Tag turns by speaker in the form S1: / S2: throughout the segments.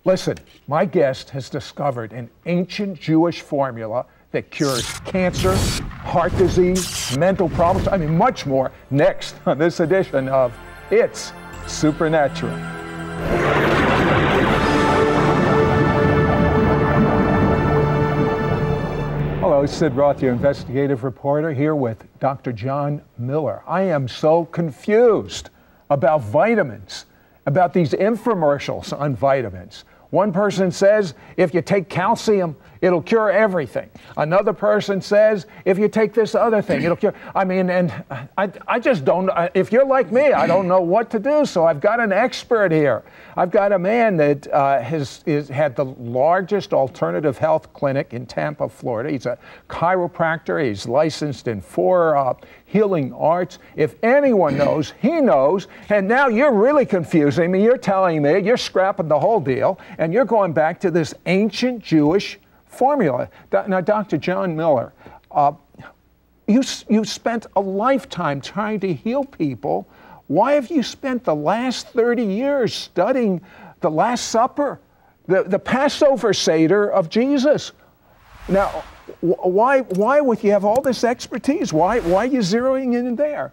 S1: Listen, my guest has discovered an ancient Jewish formula that cures cancer, heart disease, mental problems, much more, next on this edition of It's Supernatural. Hello, Sid Roth, your investigative reporter, here with Dr. John Miller. I am so confused about vitamins, about these infomercials on vitamins. One person says if you take calcium, it'll cure everything. Another person says if you take this other thing, it'll cure. I just don't, if you're like me, I don't know what to do. So I've got an expert here. I've got a man that has had the largest alternative health clinic in Tampa, Florida. He's a chiropractor. He's licensed in 4 healing arts. If anyone knows, he knows. And now you're really confusing me. You're telling me, you're scrapping the whole deal, and you're going back to this ancient Jewish formula. Now, Dr. John Miller, you spent a lifetime trying to heal people. Why have you spent the last 30 years studying the Last Supper, the Passover Seder of Jesus? Now, why would you have all this expertise? Why are you zeroing in there?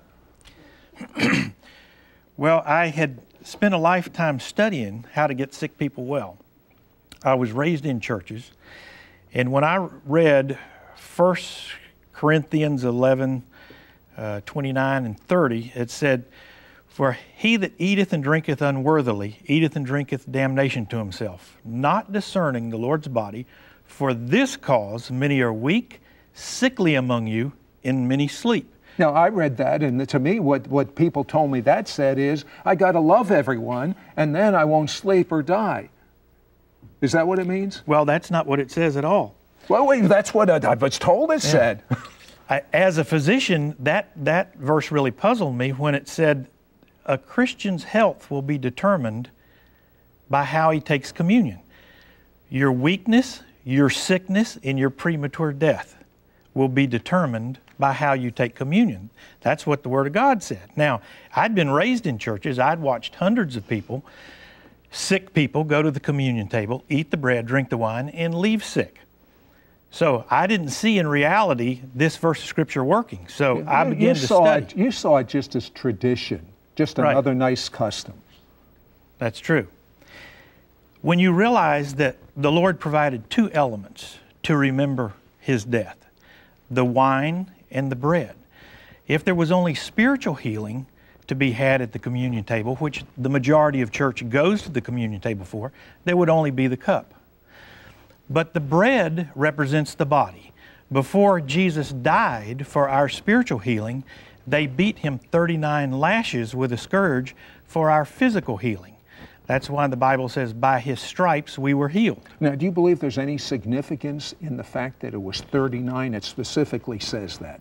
S2: Well, I had spent a lifetime studying how to get sick people well. I was raised in churches, and when I read 1 Corinthians 11, 29 and 30, it said, "For he that eateth and drinketh unworthily eateth and drinketh damnation to himself, not discerning the Lord's body. For this cause many are weak, sickly among you, and many sleep."
S1: Now, I read that, and to me, what people told me that said is, I got to love everyone, and then I won't sleep or die. Is that what it means?
S2: Well, that's not what it says at all.
S1: Well, wait, that's what I was told it said.
S2: As a physician, that verse really puzzled me when it said, a Christian's health will be determined by how he takes communion. Your weakness, your sickness, and your premature death will be determined by how you take communion. That's what the Word of God said. Now, I'd been raised in churches. I'd watched hundreds of people, sick people, go to the communion table, eat the bread, drink the wine, and leave sick. So I didn't see in reality this verse of Scripture working. So I began to study.
S1: You saw it just as tradition, just another nice custom.
S2: That's true. When you realize that the Lord provided 2 elements to remember His death, the wine and the bread. If there was only spiritual healing to be had at the communion table, which the majority of church goes to the communion table for, there would only be the cup. But the bread represents the body. Before Jesus died for our spiritual healing, they beat Him 39 lashes with a scourge for our physical healing. That's why the Bible says, by His stripes we were healed.
S1: Now, do you believe there's any significance in the fact that it was 39? It specifically says that.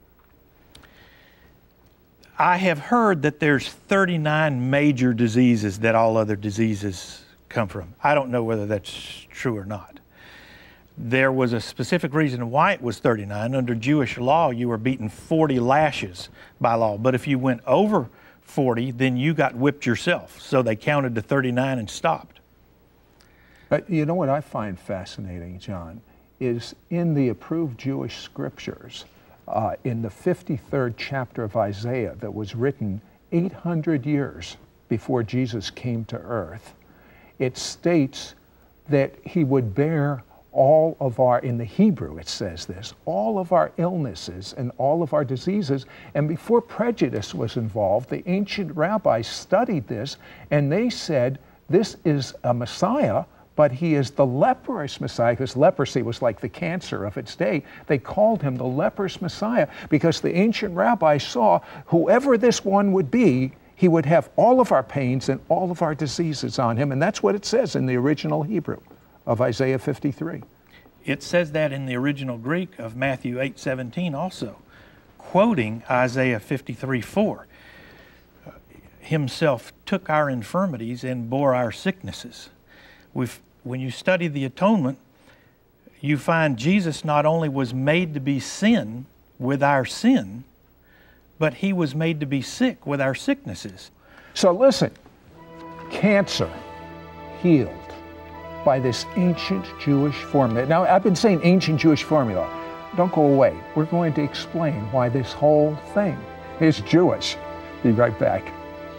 S2: I have heard that there's 39 major diseases that all other diseases come from. I don't know whether that's true or not. There was a specific reason why it was 39. Under Jewish law, you were beaten 40 lashes by law. But if you went over 40, then you got whipped yourself. So they counted to 39 and stopped.
S1: But you know what I find fascinating, John, is in the approved Jewish scriptures, in the 53rd chapter of Isaiah that was written 800 years before Jesus came to earth, it states that He would bear all of our, in the Hebrew it says this, all of our illnesses and all of our diseases. And before prejudice was involved, the ancient rabbis studied this, and they said, this is a Messiah, but He is the leprous Messiah, because leprosy was like the cancer of its day. They called Him the leprous Messiah because the ancient rabbis saw whoever this one would be, He would have all of our pains and all of our diseases on Him. And that's what it says in the original Hebrew of Isaiah 53.
S2: It says that in the original Greek of Matthew 8:17 also, quoting Isaiah 53:4. Himself took our infirmities and bore our sicknesses. When you study the atonement, you find Jesus not only was made to be sin with our sin, but He was made to be sick with our sicknesses.
S1: So listen, cancer healed, by this ancient Jewish formula. Now, I've been saying ancient Jewish formula. Don't go away. We're going to explain why this whole thing is Jewish. Be right back.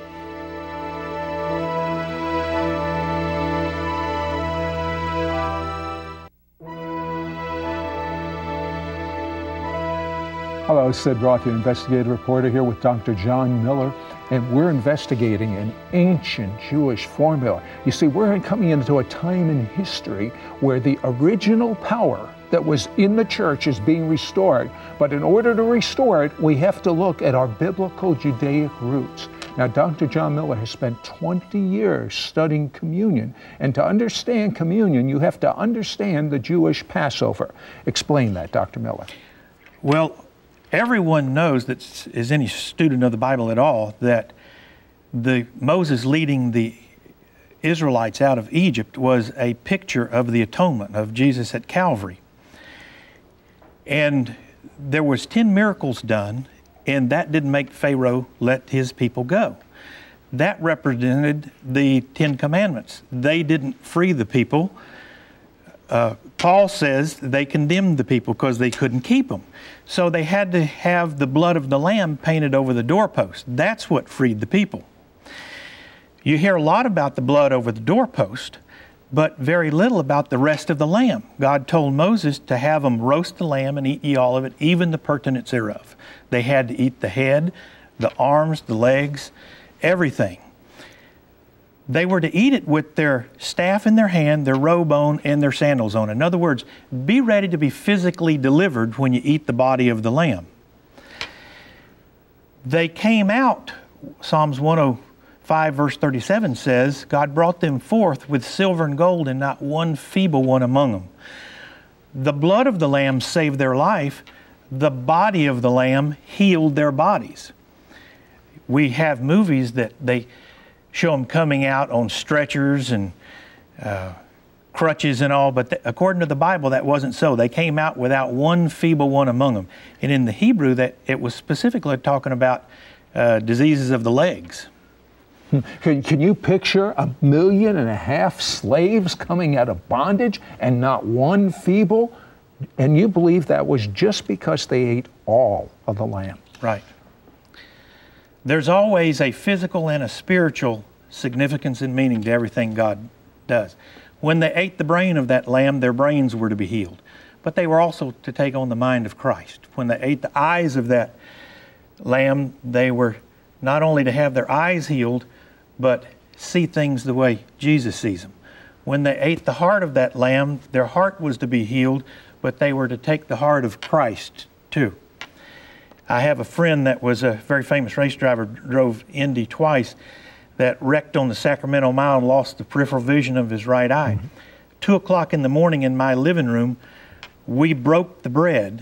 S1: Hello, Sid Roth, your investigative reporter, here with Dr. John Miller, and we're investigating an ancient Jewish formula. You see, we're coming into a time in history where the original power that was in the church is being restored, but in order to restore it, we have to look at our biblical Judaic roots. Now, Dr. John Miller has spent 20 years studying communion, and to understand communion, you have to understand the Jewish Passover. Explain that, Dr. Miller.
S2: Well, everyone knows that is any student of the Bible at all that Moses leading the Israelites out of Egypt was a picture of the atonement of Jesus at Calvary. And there was 10 miracles done, and that didn't make Pharaoh let his people go. That represented the 10 commandments. They didn't free the people. Paul says they condemned the people because they couldn't keep them. So they had to have the blood of the lamb painted over the doorpost. That's what freed the people. You hear a lot about the blood over the doorpost, but very little about the rest of the lamb. God told Moses to have them roast the lamb and eat ye all of it, even the purtenance thereof. They had to eat the head, the arms, the legs, everything. They were to eat it with their staff in their hand, their robe on, and their sandals on. In other words, be ready to be physically delivered when you eat the body of the lamb. They came out, Psalms 105 verse 37 says, God brought them forth with silver and gold and not one feeble one among them. The blood of the lamb saved their life. The body of the lamb healed their bodies. We have movies that they show them coming out on stretchers and crutches and all, but according to the Bible, that wasn't so. They came out without one feeble one among them. And in the Hebrew, that it was specifically talking about diseases of the legs.
S1: Can you picture 1.5 million slaves coming out of bondage and not one feeble? And you believe that was just because they ate all of the lamb?
S2: Right. There's always a physical and a spiritual significance and meaning to everything God does. When they ate the brain of that lamb, their brains were to be healed. But they were also to take on the mind of Christ. When they ate the eyes of that lamb, they were not only to have their eyes healed, but see things the way Jesus sees them. When they ate the heart of that lamb, their heart was to be healed, but they were to take the heart of Christ too. I have a friend that was a very famous race driver, drove Indy twice, that wrecked on the Sacramento Mile and lost the peripheral vision of his right eye. Mm-hmm. 2 o'clock in the morning in my living room, we broke the bread,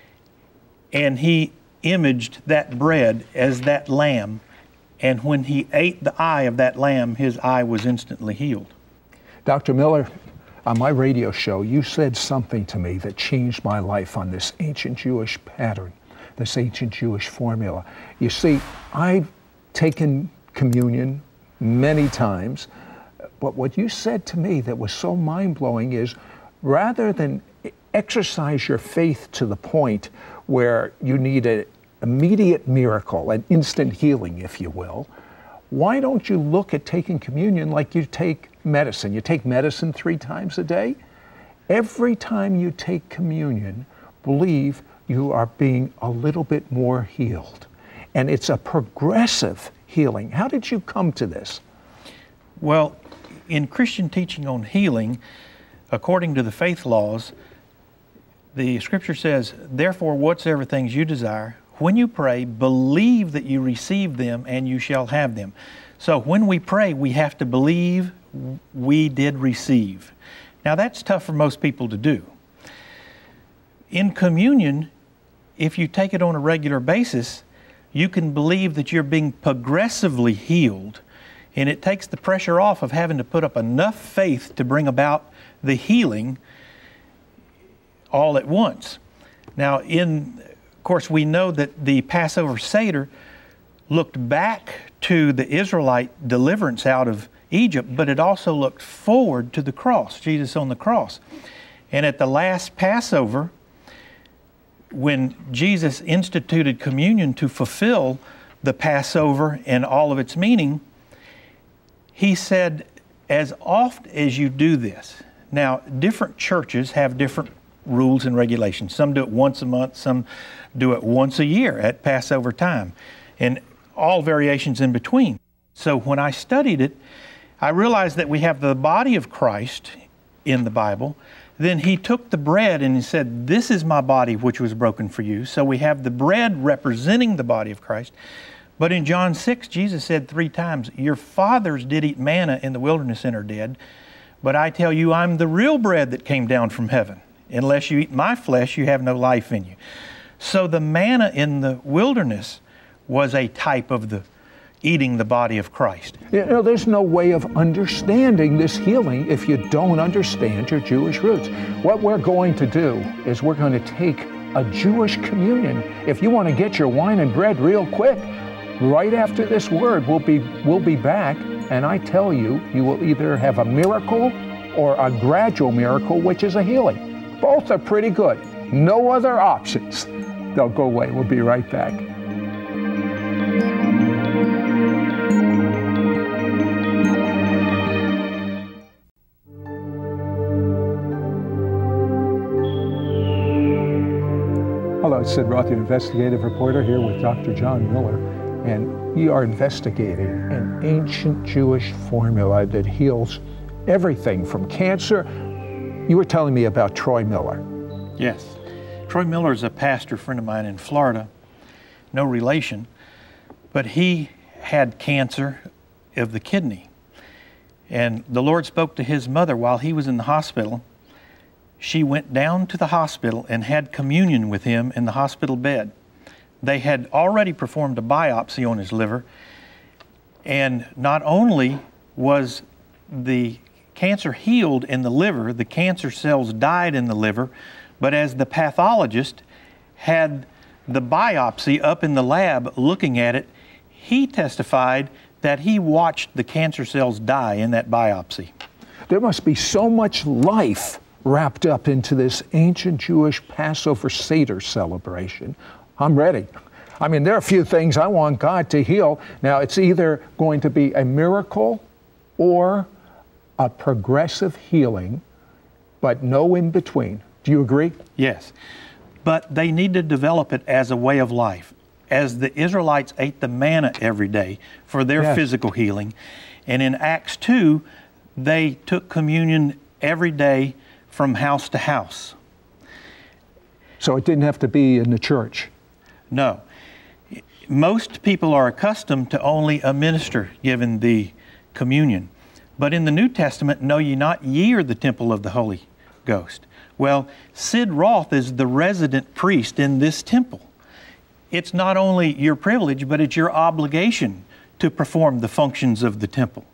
S2: and he imaged that bread as that lamb, and when he ate the eye of that lamb, his eye was instantly healed.
S1: Dr. Miller, on my radio show, you said something to me that changed my life on this ancient Jewish pattern, this ancient Jewish formula. You see, I've taken communion many times, but what you said to me that was so mind-blowing is, rather than exercise your faith to the point where you need an immediate miracle, an instant healing, if you will, why don't you look at taking communion like you take medicine? You take medicine 3 times a day. Every time you take communion, believe you are being a little bit more healed. And it's a progressive healing. How did you come to this?
S2: Well, in Christian teaching on healing, according to the faith laws, the scripture says, therefore, whatsoever things you desire, when you pray, believe that you receive them and you shall have them. So when we pray, we have to believe we did receive. Now that's tough for most people to do. In communion, if you take it on a regular basis, you can believe that you're being progressively healed, and it takes the pressure off of having to put up enough faith to bring about the healing all at once. Now, of course, we know that the Passover Seder looked back to the Israelite deliverance out of Egypt, but it also looked forward to the cross, Jesus on the cross. And at the last Passover, when Jesus instituted communion to fulfill the Passover and all of its meaning, he said, as oft as you do this. Now, different churches have different rules and regulations. Some do it once a month, some do it once a year at Passover time, and all variations in between. So when I studied it, I realized that we have the body of Christ in the Bible. Then he took the bread and he said, this is my body which was broken for you. So we have the bread representing the body of Christ. But in John 6, Jesus said 3 times, your fathers did eat manna in the wilderness and are dead. But I tell you, I'm the real bread that came down from heaven. Unless you eat my flesh, you have no life in you. So the manna in the wilderness was a type of the eating the body of Christ.
S1: You know, there's no way of understanding this healing if you don't understand your Jewish roots. What we're going to do is we're going to take a Jewish communion. If you want to get your wine and bread real quick, right after this word, we'll be back, and I tell you, you will either have a miracle or a gradual miracle, which is a healing. Both are pretty good. No other options. They'll go away. We'll be right back. Hello, it's Sid Roth, your investigative reporter, here with Dr. John Miller, and we are investigating an ancient Jewish formula that heals everything from cancer. You were telling me about Troy Miller.
S2: Yes. Troy Miller is a pastor friend of mine in Florida, no relation, but he had cancer of the kidney. And the Lord spoke to his mother while he was in the hospital. She went down to the hospital and had communion with him in the hospital bed. They had already performed a biopsy on his liver, and not only was the cancer healed in the liver, the cancer cells died in the liver, but as the pathologist had the biopsy up in the lab looking at it, he testified that he watched the cancer cells die in that biopsy.
S1: There must be so much life wrapped up into this ancient Jewish Passover Seder celebration. I'm ready. I mean, there are a few things I want God to heal. Now, it's either going to be a miracle or a progressive healing, but no in between. Do you agree?
S2: Yes, but they need to develop it as a way of life. As the Israelites ate the manna every day for their physical healing, and in Acts 2, they took communion every day from house to house.
S1: So it didn't have to be in the church?
S2: No. Most people are accustomed to only a minister giving the communion. But in the New Testament, know ye not, ye are the temple of the Holy Ghost. Well, Sid Roth is the resident priest in this temple. It's not only your privilege, but it's your obligation to perform the functions of the temple.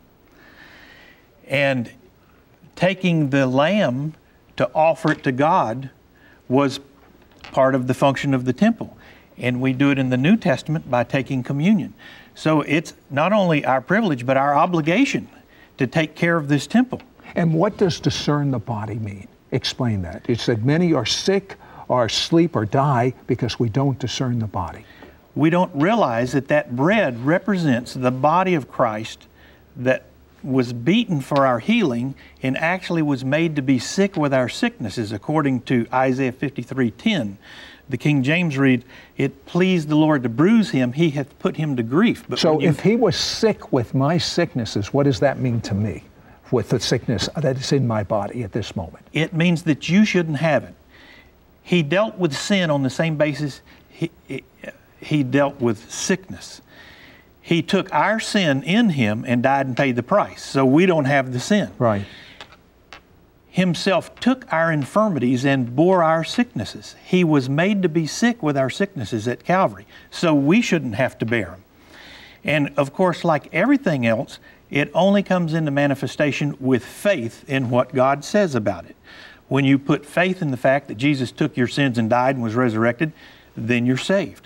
S2: And taking the lamb to offer it to God was part of the function of the temple. And we do it in the New Testament by taking communion. So it's not only our privilege, but our obligation to take care of this temple.
S1: And what does discern the body mean? Explain that. It said many are sick or sleep or die because we don't discern the body.
S2: We don't realize that that bread represents the body of Christ that was beaten for our healing and actually was made to be sick with our sicknesses, according to Isaiah 53:10. The King James reads, it pleased the Lord to bruise him, he hath put him to grief. But
S1: so if he was sick with my sicknesses, what does that mean to me, with the sickness that is in my body at this moment?
S2: It means that you shouldn't have it. He dealt with sin on the same basis he dealt with sickness. He took our sin in him and died and paid the price, so we don't have the sin.
S1: Right.
S2: Himself took our infirmities and bore our sicknesses. He was made to be sick with our sicknesses at Calvary, so we shouldn't have to bear them. And of course, like everything else, it only comes into manifestation with faith in what God says about it. When you put faith in the fact that Jesus took your sins and died and was resurrected, then you're saved.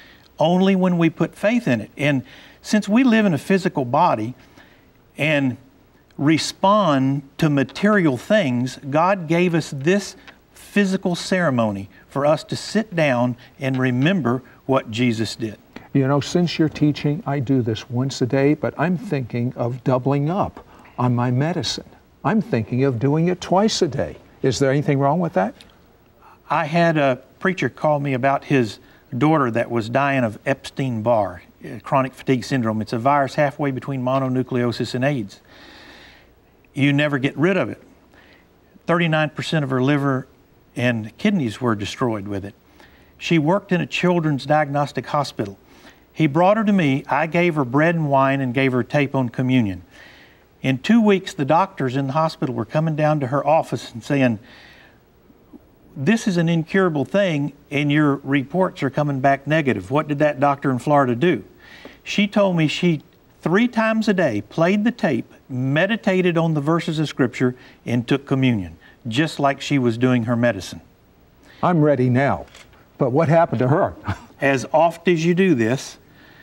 S2: Only when we put faith in it. And since we live in a physical body, and respond to material things, God gave us this physical ceremony for us to sit down and remember what Jesus did.
S1: You know, since you're teaching, I do this once a day, but I'm thinking of doubling up on my medicine. I'm thinking of doing it twice a day. Is there anything wrong with that?
S2: I had a preacher call me about his daughter that was dying of Epstein-Barr, chronic fatigue syndrome. It's a virus halfway between mononucleosis and AIDS. You never get rid of it. 39% of her liver and kidneys were destroyed with it. She worked in a children's diagnostic hospital. He brought her to me. I gave her bread and wine and gave her tape on communion. In 2 weeks, the doctors in the hospital were coming down to her office and saying, "This is an incurable thing and your reports are coming back negative. What did that doctor in Florida do?" She told me she 3 times a day played the tape, meditated on the verses of Scripture, and took communion, just like she was doing her medicine.
S1: I'm ready now. But what happened to her?
S2: As oft as you do this,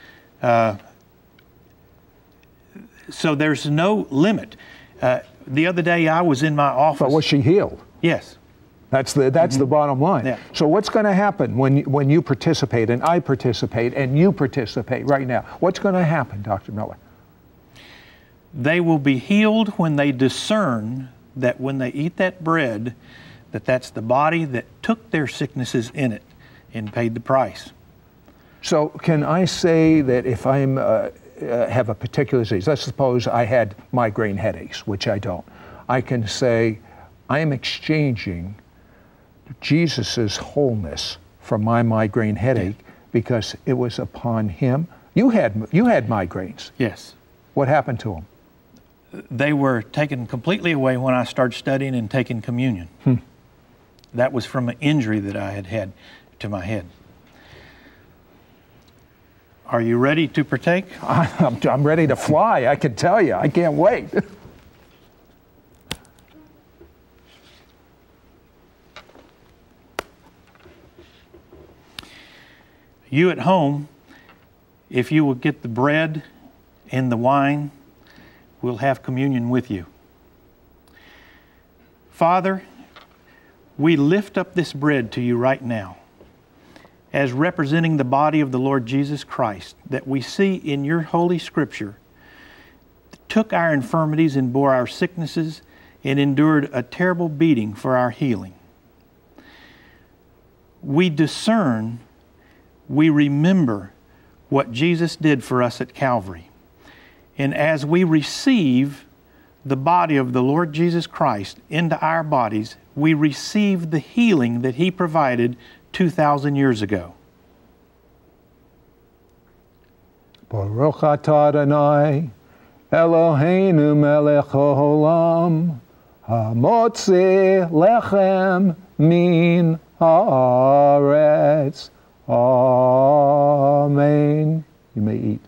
S2: so there's no limit. The other day I was in my office.
S1: But was she healed?
S2: Yes.
S1: That's the bottom line.
S2: Yeah.
S1: So what's going to happen when you participate and I participate and you participate right now? What's going to happen, Dr. Miller?
S2: They will be healed when they discern that when they eat that bread, that's the body that took their sicknesses in it and paid the price.
S1: So can I say that if I'm have a particular disease, let's suppose I had migraine headaches, which I don't, I can say I am exchanging Jesus's wholeness for my migraine headache because it was upon him. You had migraines.
S2: Yes.
S1: What happened to them?
S2: They were taken completely away when I started studying and taking communion. That was from an injury that I had had to my head. Are you ready to partake?
S1: I'm ready to fly, I can tell you. I can't wait.
S2: You at home, if you will get the bread and the wine, we'll have communion with you. Father, we lift up this bread to you right now as representing the body of the Lord Jesus Christ that we see in your Holy Scripture, that took our infirmities and bore our sicknesses and endured a terrible beating for our healing. We discern, we remember what Jesus did for us at Calvary. And as we receive the body of the Lord Jesus Christ into our bodies, we receive the healing that He provided 2,000 years ago.
S1: Baruch atah Adonai, Eloheinu melech haolam, hamotzi lechem min haaretz. Amen. You may eat.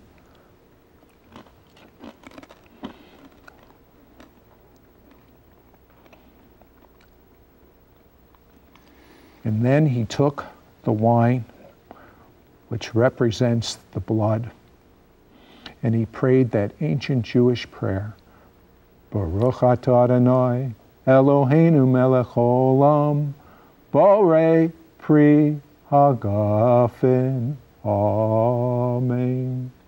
S1: And then he took the wine, which represents the blood, and he prayed that ancient Jewish prayer, Baruch atah Adonai, Eloheinu melech haolam, borei pri hagafen. Amen.